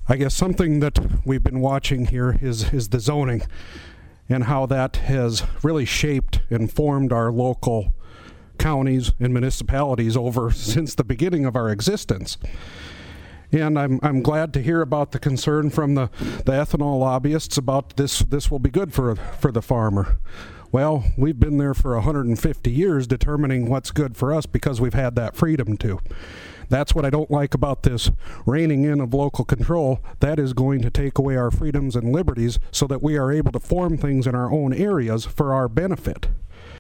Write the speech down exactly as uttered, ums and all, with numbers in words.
I guess something that we've been watching here is, is the zoning and how that has really shaped and formed our local counties and municipalities over since the beginning of our existence. And I'm I'm glad to hear about the concern from the, the ethanol lobbyists about this this will be good for for the farmer. Well, we've been there for one hundred fifty years determining what's good for us because we've had that freedom to. That's what I don't like about this reining in of local control. That is going to take away our freedoms and liberties so that we are able to form things in our own areas for our benefit.